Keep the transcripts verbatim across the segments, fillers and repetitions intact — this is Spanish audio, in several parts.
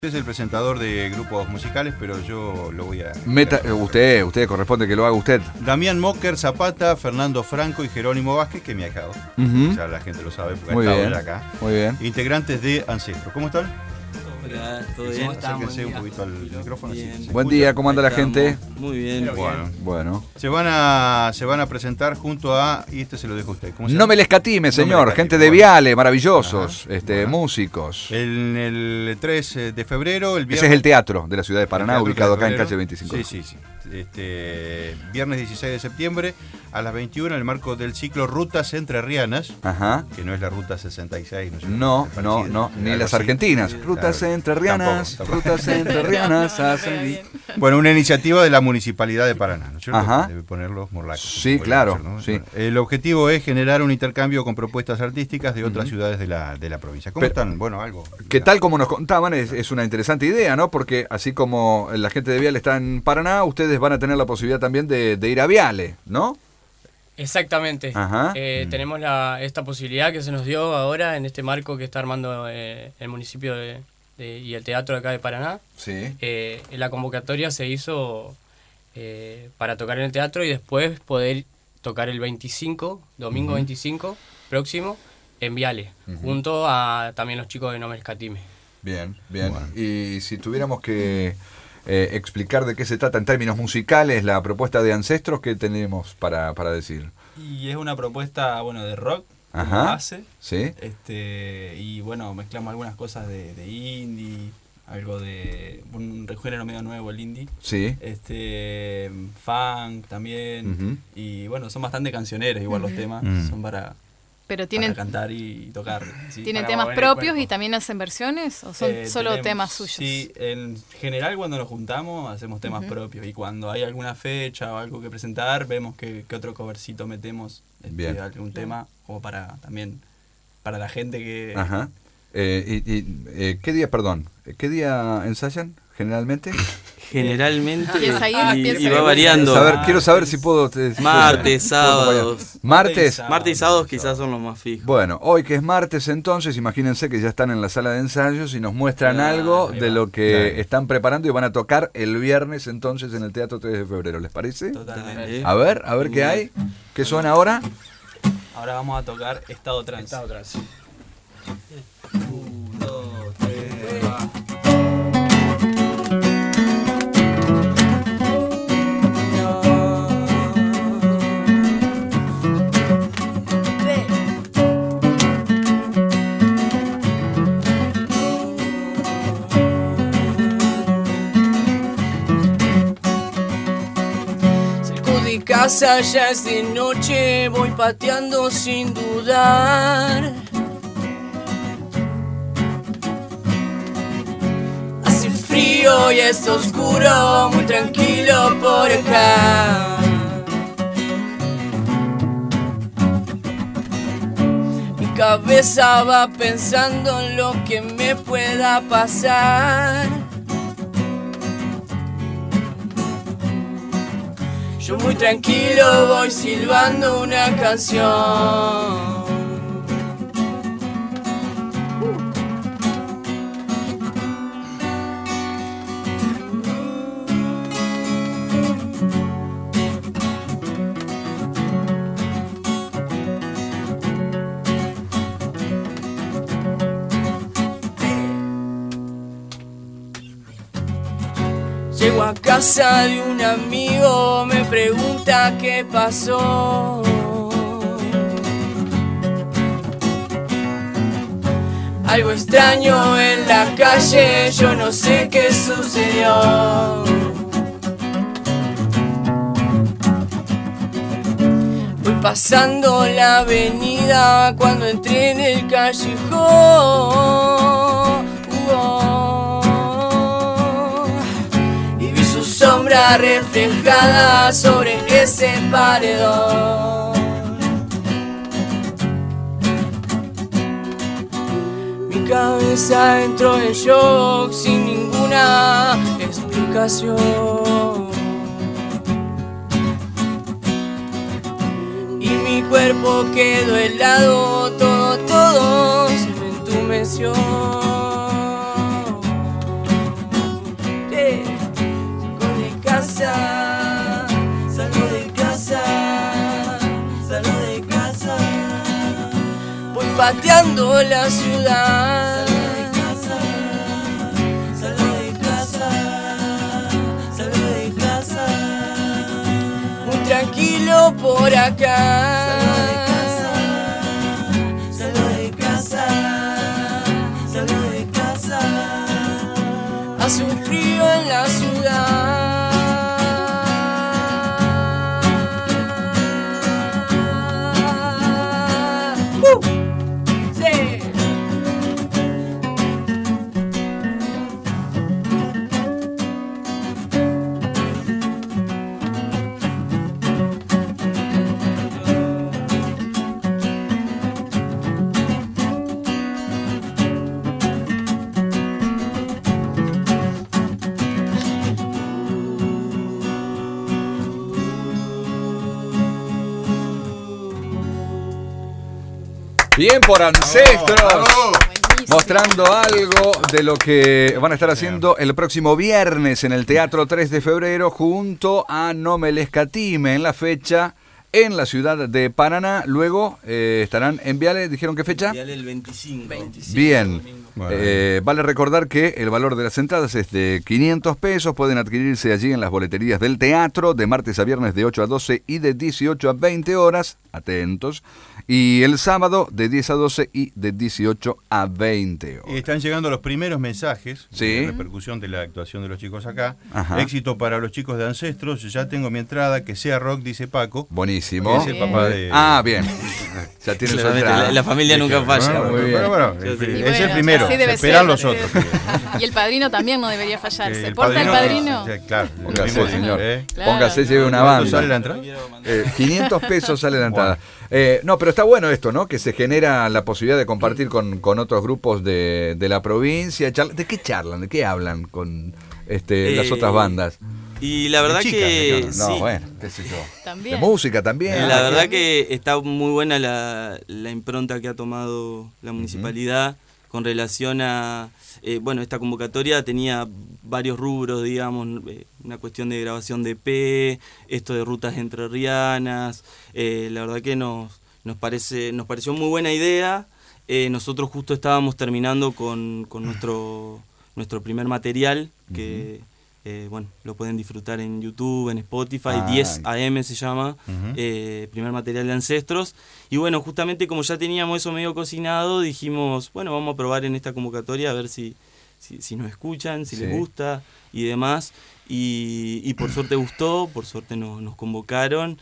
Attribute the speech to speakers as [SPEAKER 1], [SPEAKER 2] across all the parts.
[SPEAKER 1] Es el presentador de grupos musicales, pero yo lo voy a...
[SPEAKER 2] Meta, usted, usted corresponde que lo haga usted.
[SPEAKER 1] Damián Mocker, Zapata, Fernando Franco y Jerónimo Vázquez, que me ha acabado. Uh-huh. Ya la gente lo sabe porque
[SPEAKER 2] Muy
[SPEAKER 1] ha estado
[SPEAKER 2] bien.
[SPEAKER 1] acá.
[SPEAKER 2] Muy bien.
[SPEAKER 1] Integrantes de Ancestro. ¿Cómo están?
[SPEAKER 3] Hola, ¿todo bien?
[SPEAKER 1] Acérquense un poquito al micrófono.
[SPEAKER 3] Bien.
[SPEAKER 1] Así se
[SPEAKER 2] Buen
[SPEAKER 1] escucha.
[SPEAKER 2] día, ¿cómo anda la gente?
[SPEAKER 3] Muy bien.
[SPEAKER 1] Bueno,
[SPEAKER 2] Bueno.
[SPEAKER 1] se van a se van a presentar junto a... Y este se lo dejo a usted. ¿Cómo se
[SPEAKER 2] No
[SPEAKER 1] llama?
[SPEAKER 2] me les catime,
[SPEAKER 1] No
[SPEAKER 2] señor.
[SPEAKER 1] me les catime,
[SPEAKER 2] Gente de
[SPEAKER 1] bueno.
[SPEAKER 2] Viale, maravillosos.
[SPEAKER 1] Ajá.
[SPEAKER 2] Este,
[SPEAKER 1] Bueno.
[SPEAKER 2] músicos.
[SPEAKER 1] El, el tres de febrero, el viernes...
[SPEAKER 2] Ese es el teatro de la ciudad de Paraná,
[SPEAKER 1] Teatro
[SPEAKER 2] ubicado acá en
[SPEAKER 1] Febrero.
[SPEAKER 2] calle veinticinco.
[SPEAKER 1] Sí, sí, sí. Este, viernes dieciséis de septiembre a las veintiuna en el marco del ciclo Rutas Entrerrianas,
[SPEAKER 2] Ajá.
[SPEAKER 1] que no es la Ruta sesenta y seis. No, sé,
[SPEAKER 2] No,
[SPEAKER 1] es
[SPEAKER 2] no,
[SPEAKER 1] parecido,
[SPEAKER 2] no, ni
[SPEAKER 1] algo
[SPEAKER 2] las
[SPEAKER 1] así.
[SPEAKER 2] argentinas.
[SPEAKER 1] Claro.
[SPEAKER 2] Rutas entrerrianas,
[SPEAKER 1] Tampoco, tampoco.
[SPEAKER 2] rutas entrerrianas hacen...
[SPEAKER 1] Bueno, una iniciativa de la Municipalidad de Paraná, ¿no es cierto?
[SPEAKER 2] Ajá.
[SPEAKER 1] Debe poner los morlacos.
[SPEAKER 2] Sí,
[SPEAKER 1] como
[SPEAKER 2] claro,
[SPEAKER 1] podría ¿no?
[SPEAKER 2] sí.
[SPEAKER 1] Bueno, el objetivo es generar un intercambio con propuestas artísticas de otras
[SPEAKER 2] Ujú.
[SPEAKER 1] ciudades de la, de la provincia. ¿Cómo
[SPEAKER 2] Pero-
[SPEAKER 1] están? Bueno, algo.
[SPEAKER 2] Que tal como nos contaban, es, es una interesante idea, ¿no? Porque así como la gente de Viale está en Paraná, ustedes van a tener la posibilidad también de, de ir a Viale, ¿no?
[SPEAKER 4] Exactamente.
[SPEAKER 2] Ajá.
[SPEAKER 4] Eh,
[SPEAKER 1] Mm.
[SPEAKER 4] Tenemos la, esta posibilidad que se nos dio ahora en este marco que está armando eh, el municipio de, de- y el teatro de acá de Paraná.
[SPEAKER 2] Sí.
[SPEAKER 4] Eh, la convocatoria se hizo eh, para tocar en el teatro y después poder tocar el veinticinco, domingo
[SPEAKER 2] Ujú.
[SPEAKER 4] veinticinco próximo, en Viale,
[SPEAKER 2] Ujú.
[SPEAKER 4] junto a también los chicos de No Me Escatime.
[SPEAKER 2] Bien, bien.
[SPEAKER 1] Bueno.
[SPEAKER 2] Y si tuviéramos que eh, explicar de qué se trata en términos musicales la propuesta de Ancestros, ¿qué tenemos para, para decir?
[SPEAKER 3] Y es una propuesta, bueno, de rock, como
[SPEAKER 2] Ajá.
[SPEAKER 3] base.
[SPEAKER 2] ¿Sí?
[SPEAKER 3] Este, y bueno, mezclamos algunas cosas de, de indie, algo de un género medio nuevo, el indie.
[SPEAKER 2] Sí.
[SPEAKER 3] Este, funk también.
[SPEAKER 2] Ujú.
[SPEAKER 3] Y bueno, son bastante cancioneros igual los
[SPEAKER 5] Ujú.
[SPEAKER 3] temas,
[SPEAKER 1] Mm.
[SPEAKER 3] son para,
[SPEAKER 5] Pero
[SPEAKER 3] para
[SPEAKER 5] tienen,
[SPEAKER 3] cantar y tocar. ¿sí?
[SPEAKER 5] ¿tienen
[SPEAKER 4] Para
[SPEAKER 5] temas
[SPEAKER 4] mover el
[SPEAKER 5] propios
[SPEAKER 4] cuerpo.
[SPEAKER 5] y también hacen versiones o son
[SPEAKER 3] Eh,
[SPEAKER 5] solo
[SPEAKER 3] tenemos-
[SPEAKER 5] temas suyos?
[SPEAKER 3] Sí, en general cuando nos juntamos hacemos temas
[SPEAKER 5] Ujú.
[SPEAKER 3] propios y cuando hay alguna fecha o algo que presentar vemos que, que otro covercito metemos, este,
[SPEAKER 2] Bien.
[SPEAKER 3] algún tema como para también para la gente que
[SPEAKER 2] Ajá. Eh, y, y, eh, ¿Qué día, perdón, qué día ensayan generalmente?
[SPEAKER 3] generalmente
[SPEAKER 5] Empieza ahí,
[SPEAKER 3] y,
[SPEAKER 5] empieza
[SPEAKER 3] y
[SPEAKER 5] ahí.
[SPEAKER 3] va variando.
[SPEAKER 2] Saber, quiero saber si puedo... te-
[SPEAKER 3] Martes,
[SPEAKER 2] puedo acompañar.
[SPEAKER 3] sábados.
[SPEAKER 2] ¿Martes?
[SPEAKER 3] Martes y sábados quizás son los más fijos.
[SPEAKER 2] Bueno, hoy que es martes entonces, imagínense que ya están en la sala de ensayos y nos muestran
[SPEAKER 3] Ah,
[SPEAKER 2] algo
[SPEAKER 3] ahí
[SPEAKER 2] de
[SPEAKER 3] va.
[SPEAKER 2] lo que
[SPEAKER 1] Claro.
[SPEAKER 2] están preparando y van a tocar el viernes entonces en el Teatro tres de febrero, ¿les parece?
[SPEAKER 3] Totalmente.
[SPEAKER 2] A ver, a ver qué hay. ¿Qué suena ahora?
[SPEAKER 3] Ahora vamos a tocar Estado Trans.
[SPEAKER 4] Está atrás.
[SPEAKER 3] Un, dos, tres, va.
[SPEAKER 4] Cerco de casa, ya es de noche, voy pateando sin dudar. Hace frío y está oscuro, muy tranquilo por acá. Mi cabeza va pensando en lo que me pueda pasar. Yo muy tranquilo voy silbando una canción. Llego a casa de un amigo, me pregunta qué pasó. Algo extraño en la calle, yo no sé qué sucedió. Voy pasando la avenida cuando entré en el callejón. Oh. Y vi su sombra reflejada sobre ese paredón. Mi cabeza entró en shock sin ninguna explicación. Y mi cuerpo quedó helado, todo, todo se me entumeció. pateando la ciudad.
[SPEAKER 5] Salgo de casa, salgo de casa,
[SPEAKER 4] Muy tranquilo por acá.
[SPEAKER 5] salgo de casa, salgo de casa,
[SPEAKER 4] Hace un frío en la ciudad. ¡Uh! Sí.
[SPEAKER 2] Bien por Ancestros.
[SPEAKER 1] ¡Bravo!
[SPEAKER 2] Mostrando algo de lo que van a estar haciendo el próximo viernes en el Teatro tres de febrero junto a No Me Les Escatime en la fecha en la ciudad de Paraná. Luego eh, estarán en Viale, ¿dijeron qué fecha?
[SPEAKER 3] Viale el veinticinco.
[SPEAKER 4] veinticinco.
[SPEAKER 2] Bien.
[SPEAKER 1] Bueno.
[SPEAKER 2] Eh, vale recordar que el valor de las entradas es de quinientos pesos. Pueden adquirirse allí en las boleterías del teatro de martes a viernes de ocho a doce y de dieciocho a veinte horas. Atentos. Y el sábado de diez a doce y de dieciocho a veinte horas.
[SPEAKER 1] Están llegando los primeros mensajes
[SPEAKER 2] Sí.
[SPEAKER 1] de repercusión de la actuación de los chicos acá.
[SPEAKER 2] Ajá.
[SPEAKER 1] Éxito para los chicos de Ancestros. Ya tengo mi entrada, que sea rock, dice Paco.
[SPEAKER 2] Buenísimo.
[SPEAKER 1] Que es el papá de...
[SPEAKER 2] Ah, bien. Ya tiene su
[SPEAKER 3] Claramente,
[SPEAKER 2] entrada.
[SPEAKER 3] la, la familia nunca falla.
[SPEAKER 1] Bueno,
[SPEAKER 2] muy bien.
[SPEAKER 1] pero bueno,
[SPEAKER 3] Sí,
[SPEAKER 1] es,
[SPEAKER 3] sí.
[SPEAKER 1] es
[SPEAKER 6] Y
[SPEAKER 1] el
[SPEAKER 6] bueno,
[SPEAKER 1] primero.
[SPEAKER 6] así debe
[SPEAKER 1] Se esperan
[SPEAKER 6] ser.
[SPEAKER 1] los otros.
[SPEAKER 6] Y el padrino también no debería fallar.
[SPEAKER 1] Que
[SPEAKER 6] ¿Se
[SPEAKER 1] el
[SPEAKER 6] porta el padrino?
[SPEAKER 1] Sí, claro.
[SPEAKER 2] Póngase,
[SPEAKER 1] el
[SPEAKER 2] señor.
[SPEAKER 1] ¿eh?
[SPEAKER 6] Claro.
[SPEAKER 2] Póngase, lleve una
[SPEAKER 1] ¿Cuánto
[SPEAKER 2] banda.
[SPEAKER 1] sale la entrada?
[SPEAKER 2] Eh, quinientos pesos sale la entrada. Eh, no, pero está bueno esto, ¿no? Que se genera la posibilidad de compartir con, con otros grupos de, de la provincia. Charla- ¿De qué charlan? ¿De qué hablan con este, las
[SPEAKER 3] Eh,
[SPEAKER 2] otras bandas?
[SPEAKER 3] Y la verdad
[SPEAKER 1] De chicas,
[SPEAKER 3] que
[SPEAKER 1] de
[SPEAKER 2] No,
[SPEAKER 3] sí,
[SPEAKER 2] bueno, qué sé yo.
[SPEAKER 6] También.
[SPEAKER 2] De música también.
[SPEAKER 3] la verdad que está muy buena la, la impronta que ha tomado la municipalidad con relación a, eh, bueno, esta convocatoria tenía varios rubros, digamos, eh, una cuestión de grabación de E P, esto de rutas entrerrianas, eh, la verdad que nos, nos, parece, nos pareció muy buena idea. Eh, nosotros justo estábamos terminando con, con nuestro, nuestro primer material, que eh, bueno, lo pueden disfrutar en YouTube, en Spotify,
[SPEAKER 2] Ah,
[SPEAKER 3] diez A M se llama,
[SPEAKER 1] Ujú.
[SPEAKER 3] eh, primer material de Ancestros. Y bueno, justamente como ya teníamos eso medio cocinado, dijimos, bueno, vamos a probar en esta convocatoria a ver si, si, si nos escuchan, si
[SPEAKER 2] Sí.
[SPEAKER 3] les gusta y demás. Y, y por suerte gustó, por suerte nos, nos convocaron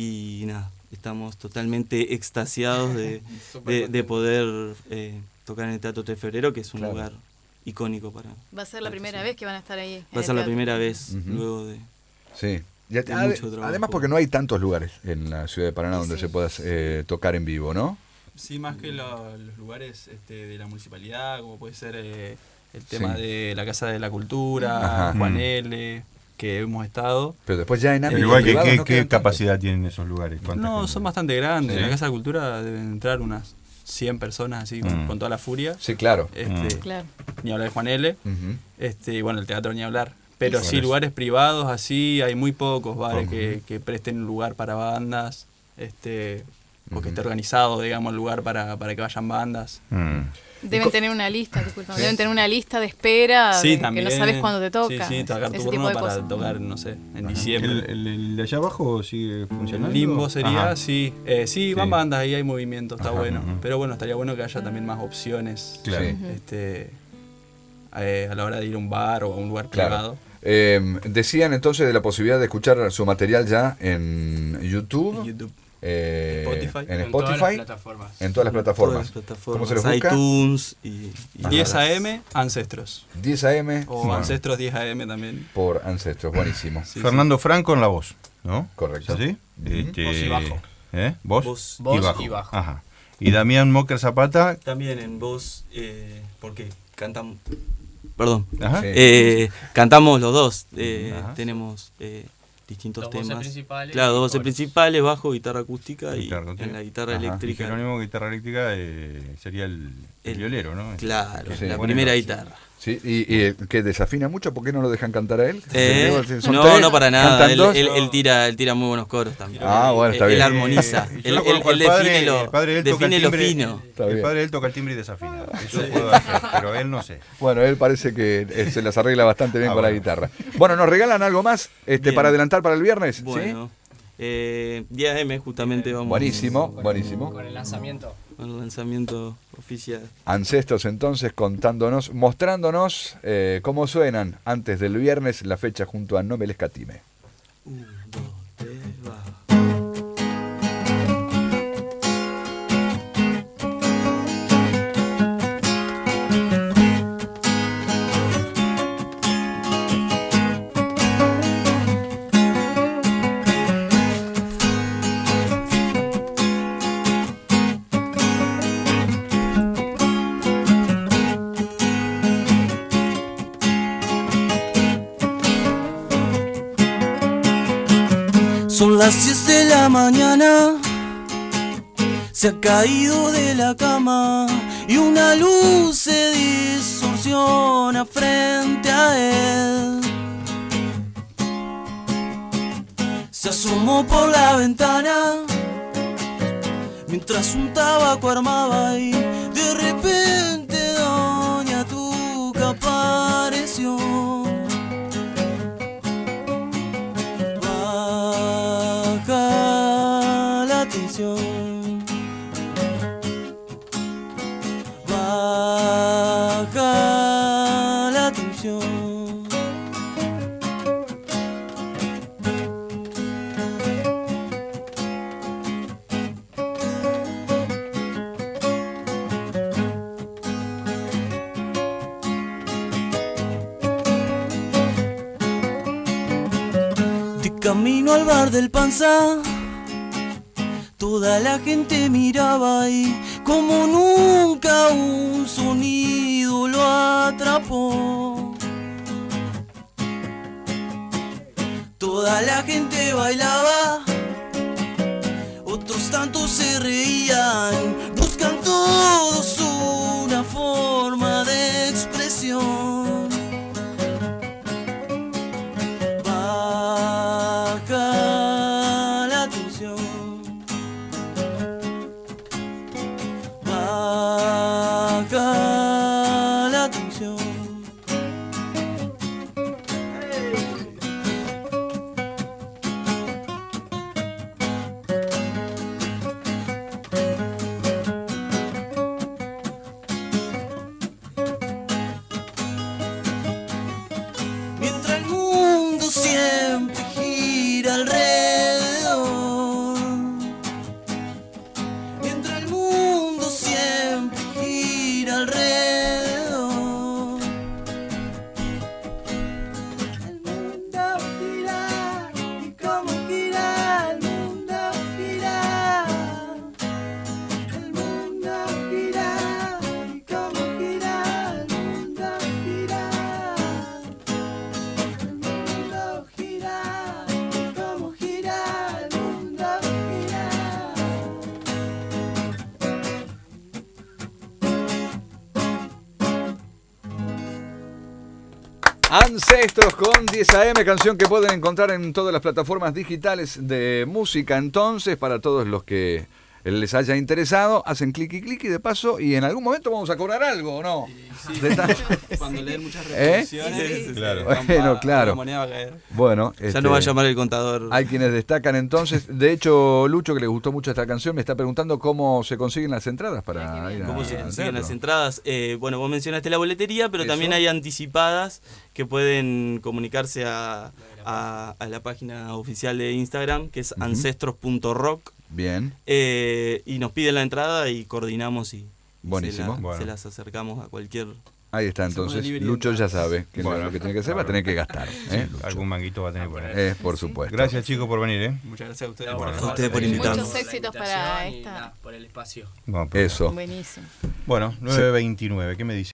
[SPEAKER 3] y nada, estamos totalmente extasiados de, de, de poder eh, tocar en el Teatro tres de febrero, que es un
[SPEAKER 2] Claro.
[SPEAKER 3] lugar icónico para...
[SPEAKER 6] Va a ser la primera vez que van a estar ahí. en
[SPEAKER 3] Va a
[SPEAKER 6] el
[SPEAKER 3] ser la
[SPEAKER 6] teatro.
[SPEAKER 3] primera vez
[SPEAKER 2] Ujú.
[SPEAKER 3] luego de...
[SPEAKER 2] Sí. Y ade-
[SPEAKER 3] Hay
[SPEAKER 2] ade-
[SPEAKER 3] mucho trabajo.
[SPEAKER 2] además porque no hay tantos lugares en la ciudad de Paraná donde
[SPEAKER 6] Sí.
[SPEAKER 2] se pueda eh, tocar en vivo, ¿no?
[SPEAKER 3] Sí, más que lo- los lugares este, de la municipalidad, como puede ser eh, el tema
[SPEAKER 2] Sí.
[SPEAKER 3] de la Casa de la Cultura,
[SPEAKER 2] Ajá.
[SPEAKER 3] Juan
[SPEAKER 1] Mm.
[SPEAKER 3] L, que hemos estado.
[SPEAKER 2] Pero después ya en ámbitos
[SPEAKER 1] Igual que
[SPEAKER 2] privados
[SPEAKER 1] qué,
[SPEAKER 2] no
[SPEAKER 1] qué
[SPEAKER 2] quedan tantos.
[SPEAKER 1] capacidad tienen esos lugares. ¿Cuánta
[SPEAKER 3] No,
[SPEAKER 1] gente?
[SPEAKER 3] son bastante grandes.
[SPEAKER 1] ¿Sí?
[SPEAKER 3] En la Casa de la Cultura deben entrar unas cien personas así, con,
[SPEAKER 1] Mm.
[SPEAKER 3] con toda la furia.
[SPEAKER 2] Sí, claro.
[SPEAKER 3] Este,
[SPEAKER 1] Mm.
[SPEAKER 6] Claro.
[SPEAKER 3] Ni hablar de Juan L.
[SPEAKER 2] Ujú.
[SPEAKER 3] Este, y bueno, el teatro ni hablar. Pero
[SPEAKER 1] Sí.
[SPEAKER 3] sí, lugares privados así, hay muy pocos bares
[SPEAKER 1] Ujú.
[SPEAKER 3] que, que presten lugar para bandas, este, o
[SPEAKER 2] Ujú.
[SPEAKER 3] que esté organizado, digamos, el lugar para, para que vayan bandas.
[SPEAKER 1] Mm.
[SPEAKER 6] Deben tener una lista, disculpa, deben tener una lista de espera
[SPEAKER 3] Sí,
[SPEAKER 6] de-
[SPEAKER 3] también.
[SPEAKER 6] que no sabes cuándo te toca.
[SPEAKER 3] Sí, sí, tocar
[SPEAKER 6] ese tipo
[SPEAKER 3] turno
[SPEAKER 6] de
[SPEAKER 3] para
[SPEAKER 6] cosas.
[SPEAKER 3] tocar, no sé, en
[SPEAKER 1] Ajá.
[SPEAKER 3] diciembre.
[SPEAKER 1] ¿El, el- el de allá abajo sigue funcionando?
[SPEAKER 3] El limbo sería,
[SPEAKER 1] Ajá.
[SPEAKER 3] sí. Eh, sí, van
[SPEAKER 1] Sí.
[SPEAKER 3] bandas, ahí hay movimiento, está
[SPEAKER 1] Ajá,
[SPEAKER 3] bueno.
[SPEAKER 1] ujú.
[SPEAKER 3] Pero bueno, estaría bueno que haya también más opciones
[SPEAKER 1] Claro.
[SPEAKER 2] Sí.
[SPEAKER 3] este, eh, a la hora de ir a un bar o a un lugar
[SPEAKER 2] Claro.
[SPEAKER 3] privado.
[SPEAKER 2] Eh, decían entonces de la posibilidad de escuchar su material ya en YouTube,
[SPEAKER 3] En YouTube.
[SPEAKER 2] eh,
[SPEAKER 3] Spotify.
[SPEAKER 2] en
[SPEAKER 4] En todas las
[SPEAKER 2] Spotify,
[SPEAKER 4] plataformas.
[SPEAKER 2] en todas las plataformas.
[SPEAKER 3] Todas las plataformas.
[SPEAKER 2] ¿Cómo se los busca?
[SPEAKER 3] iTunes y, y
[SPEAKER 2] diez
[SPEAKER 3] A M, Ancestros.
[SPEAKER 2] diez A M
[SPEAKER 3] O
[SPEAKER 1] Bueno.
[SPEAKER 3] Ancestros diez A M también.
[SPEAKER 2] por Ancestros, buenísimo.
[SPEAKER 3] Sí,
[SPEAKER 1] Fernando Franco en la voz, ¿no?
[SPEAKER 2] Correcto.
[SPEAKER 1] ¿Es así?
[SPEAKER 2] Ujú.
[SPEAKER 1] Este,
[SPEAKER 4] Voz y bajo.
[SPEAKER 1] ¿Eh? ¿Voz?
[SPEAKER 3] Voz.
[SPEAKER 4] Voz y bajo.
[SPEAKER 1] Ajá. Y Damián Mocker Zapata.
[SPEAKER 3] También en voz, eh, porque cantamos. Perdón.
[SPEAKER 1] Ajá.
[SPEAKER 2] Sí.
[SPEAKER 3] Eh, cantamos los dos. eh,
[SPEAKER 1] Ajá.
[SPEAKER 3] Tenemos eh, distintos
[SPEAKER 4] Dos voces
[SPEAKER 3] temas.
[SPEAKER 4] principales
[SPEAKER 3] Claro,
[SPEAKER 4] y
[SPEAKER 3] dos voces
[SPEAKER 4] coros.
[SPEAKER 3] principales, bajo, guitarra acústica y
[SPEAKER 1] Guitarra acústica.
[SPEAKER 3] en la guitarra
[SPEAKER 2] Ajá.
[SPEAKER 1] Y
[SPEAKER 3] eléctrica.
[SPEAKER 1] Jerónimo, guitarra eléctrica, eh, sería el, el
[SPEAKER 3] El-
[SPEAKER 1] violero, ¿no?
[SPEAKER 3] Claro,
[SPEAKER 2] Sí.
[SPEAKER 3] la
[SPEAKER 1] Bueno,
[SPEAKER 3] primera
[SPEAKER 1] no.
[SPEAKER 3] guitarra.
[SPEAKER 2] Sí, y, y que desafina mucho, ¿por qué no lo dejan cantar a él?
[SPEAKER 3] Eh,
[SPEAKER 2] ¿Son
[SPEAKER 3] no,
[SPEAKER 2] tres?
[SPEAKER 3] no para nada.
[SPEAKER 2] ¿Cantan
[SPEAKER 3] Él,
[SPEAKER 2] dos?
[SPEAKER 3] él- él tira, él tira muy buenos coros también.
[SPEAKER 2] Ah, bueno, está
[SPEAKER 3] él,
[SPEAKER 2] bien.
[SPEAKER 3] Él armoniza.
[SPEAKER 1] Eh, yo
[SPEAKER 3] él,
[SPEAKER 1] lo
[SPEAKER 3] él-
[SPEAKER 1] conozco
[SPEAKER 3] él
[SPEAKER 1] al padre,
[SPEAKER 3] define
[SPEAKER 1] el
[SPEAKER 3] lo,
[SPEAKER 1] padre de él toca el
[SPEAKER 3] define lo
[SPEAKER 1] timbre,
[SPEAKER 3] fino.
[SPEAKER 2] Está
[SPEAKER 1] El
[SPEAKER 2] bien.
[SPEAKER 1] padre de él toca el timbre y desafina. Eso puedo hacer, pero él no sé.
[SPEAKER 2] Bueno, él parece que eh, se las arregla bastante bien
[SPEAKER 1] Ah,
[SPEAKER 2] con la
[SPEAKER 1] bueno.
[SPEAKER 2] guitarra. Bueno, ¿nos regalan algo más este,
[SPEAKER 3] Bien.
[SPEAKER 2] para adelantar para el viernes? ¿Sí?
[SPEAKER 3] Bueno, eh, diez eme justamente vamos
[SPEAKER 2] Buenísimo, buenísimo.
[SPEAKER 4] Con el lanzamiento.
[SPEAKER 3] al lanzamiento oficial.
[SPEAKER 2] Ancestros entonces contándonos, mostrándonos eh, cómo suenan antes del viernes la fecha junto a No me les catime.
[SPEAKER 3] Un, dos, tres, va.
[SPEAKER 5] Son las diez de la mañana, se ha caído de la cama y una luz se distorsiona frente a él. Se asomó por la ventana mientras un tabaco armaba y de repente Doña Tuca apareció. Baja la tensión, baja la tensión. De camino al bar del Panza, toda la gente miraba y como nunca un sonido lo atrapó. Toda la gente bailaba, otros tantos se reían, buscan todos una forma de expresión. Baja la tensión, baja la tensión. Mientras el mundo siempre gira alrededor, mientras el mundo siempre gira alrededor, el mundo gira y como gira el mundo gira, el mundo gira y como gira el mundo gira. El mundo gira, y como gira, el mundo gira.
[SPEAKER 2] Ancestros con diez a eme, canción que pueden encontrar en todas las plataformas digitales de música. Entonces, para todos los que les haya interesado, hacen clic y clic y de paso, y en algún momento vamos a cobrar algo, ¿o no? De tan-
[SPEAKER 3] Cuando leen muchas
[SPEAKER 2] ¿Eh?
[SPEAKER 3] reproducciones,
[SPEAKER 1] Claro.
[SPEAKER 2] Bueno, claro.
[SPEAKER 3] la moneda va a caer.
[SPEAKER 2] Bueno,
[SPEAKER 3] Ya
[SPEAKER 2] este,
[SPEAKER 3] no va a llamar el contador.
[SPEAKER 2] hay quienes destacan entonces. De hecho, Lucho, que le gustó mucho esta canción, me está preguntando cómo se consiguen las entradas para ir a,
[SPEAKER 3] ¿Cómo se
[SPEAKER 2] al
[SPEAKER 3] consiguen
[SPEAKER 2] teatro.
[SPEAKER 3] las entradas? Eh, bueno, vos mencionaste la boletería, pero
[SPEAKER 2] Eso.
[SPEAKER 3] también hay anticipadas que pueden comunicarse a, a- a la página oficial de Instagram, que es ancestros punto rock,
[SPEAKER 2] Bien,
[SPEAKER 3] eh, y nos piden la entrada y coordinamos y, y
[SPEAKER 2] Buenísimo.
[SPEAKER 3] se, la-
[SPEAKER 1] Bueno.
[SPEAKER 3] se las acercamos a cualquier...
[SPEAKER 2] ahí está
[SPEAKER 3] Se pone
[SPEAKER 2] entonces.
[SPEAKER 3] libre
[SPEAKER 2] Lucho ya sabe que
[SPEAKER 1] Bueno,
[SPEAKER 2] lo que tiene que hacer va a tener que gastar. ¿eh?
[SPEAKER 1] Algún manguito va a tener que poner.
[SPEAKER 2] Eh, por supuesto.
[SPEAKER 1] Gracias, chicos, por venir, ¿eh?
[SPEAKER 3] Muchas gracias a ustedes,
[SPEAKER 4] No,
[SPEAKER 3] por,
[SPEAKER 4] por
[SPEAKER 3] a
[SPEAKER 4] favor,
[SPEAKER 3] ustedes por
[SPEAKER 6] Muchos
[SPEAKER 3] invitarnos.
[SPEAKER 6] Muchos éxitos para
[SPEAKER 4] invitación y
[SPEAKER 6] esta.
[SPEAKER 4] nada, por el espacio.
[SPEAKER 1] Bueno, pues,
[SPEAKER 2] Eso.
[SPEAKER 6] Buenísimo.
[SPEAKER 1] Bueno, nueve veintinueve, ¿qué me dice?